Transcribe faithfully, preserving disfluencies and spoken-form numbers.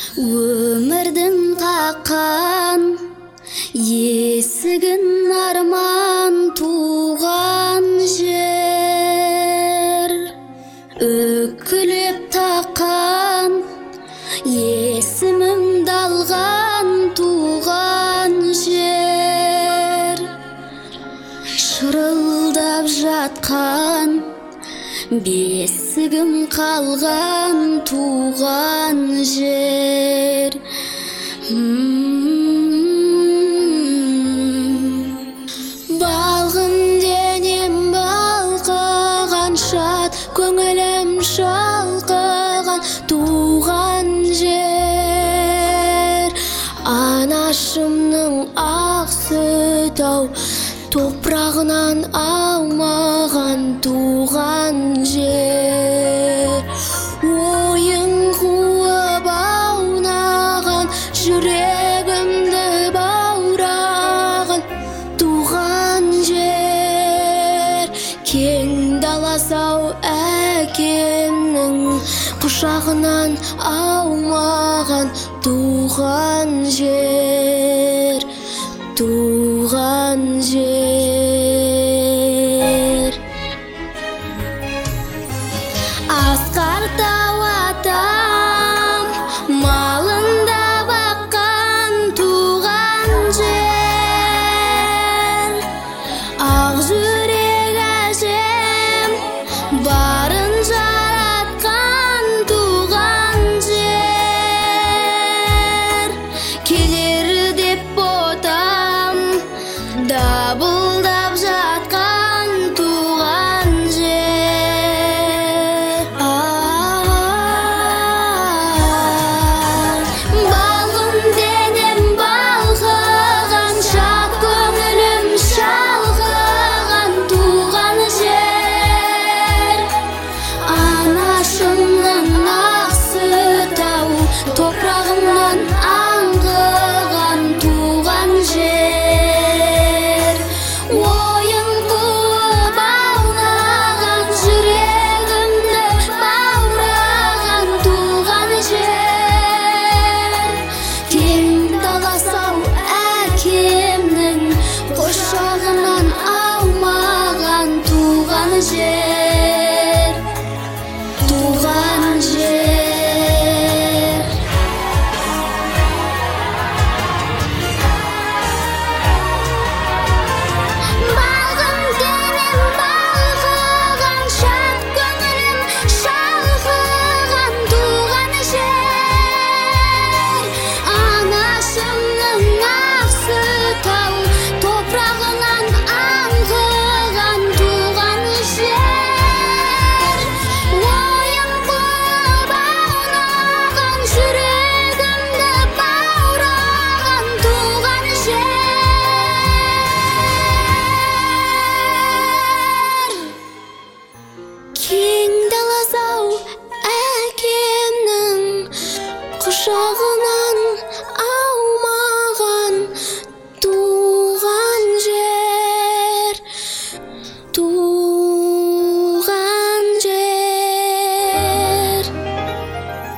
Өмірдің қаққан есігін арман туған жер, үкілеп таққан есімімді алған туған жер, шырылдап жатқан бесігім қалған туған жер. Балғын денем балқыған, шат көңілім шалқыған туған жер. Анашымның ақ сүт ау, топырағынан алмаған туған жер. Ойын қуып аунаған, жүрегімді баураған туған жер. Кең даласау әкемнің құшағынан аумаған туған жер, туған жер. Асқар тау атам малында баққан туған жер. Ақ жүрек әжем барын жаратқан туған жер. Келер деп ботам дабылдап жатқан туған жер. Балғын денем балқыған, шат көңілім шалқыған туған жер. Анашымның ақ сүт ау, топырағымнан аңқыған туған жер. Ойын қуып аунаған, жүрегімді баураған туған жер. Кең даласау әкемнің құшағынан аумаған туған жер, туған жер. Балғын денем балқыған, шат көңілім шалқыған туған жер. Анашымның ақ сүт ау, топырағынан аңқыған туған жер. Ойын қуып аунаған, жүрегімді баураған туған жер. Кең даласау әкемнің құшағынан